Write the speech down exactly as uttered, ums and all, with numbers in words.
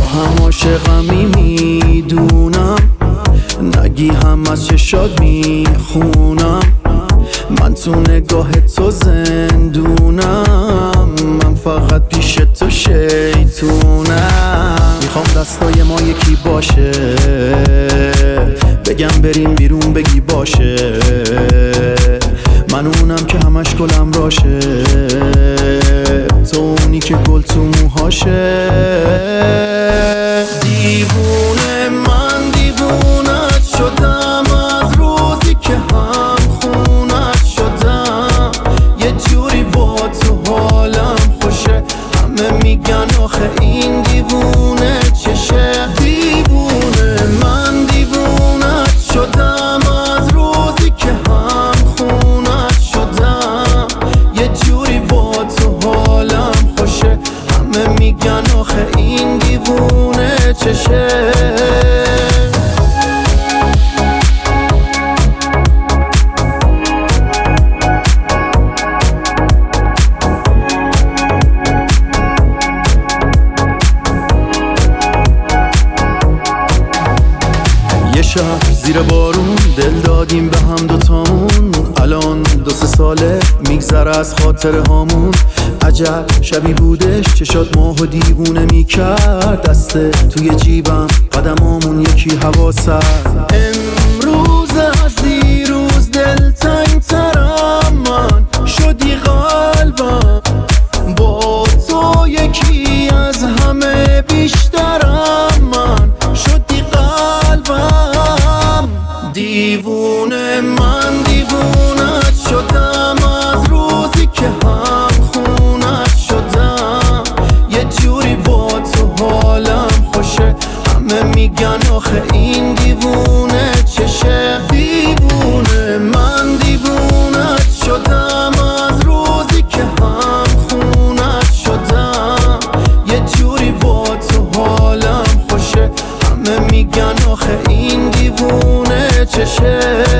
هم عاشقمی میدونم، نگی هم از چشات میخونم. من تو نگاه تو زندونم، من فقط پیش تو شیطونم. میخوام دستای ما یکی باشه، بگم بریم بیرون بگی باشه. من اونم که همش گلم راشه، تو اونی که گل تو موهاشه. دیوونه من دیوونت شدم، از روزی که هم خونت شدم. یه جوری با تو حالم خوشه، همه میگن آخه این دیوونه چشه. دیوونه من دیوونت شدم، از روزی که هم خونت شدم. یه جوری با تو حالم خوشه، همه میگن آخه این دیوونه چشه. یه شب زیر بارون دل دادیم به هم دوتامون. الان دو سه ساله میگذره از خاطر هامون. عجب شبی بودش چشات ماهو دیوونه میکرد. دسته توی جیبم قدمامون یکی هوا سر. امروز از دیروز دلتنگ ترم، من شدی قلبم. با تو یکی از همه بیشترم، من شدی قلبم. دیوونه من دیوونت شدم، از روزی که هم خونت شدم. یه جوری با تو حالم خوشه، همه میگن آخه این دیوونه چشه. دیوونه من دیوونت شدم، از روزی که هم خونت شدم. یه جوری با تو حالم خوشه، همه میگن آخه این دیوونه چشه.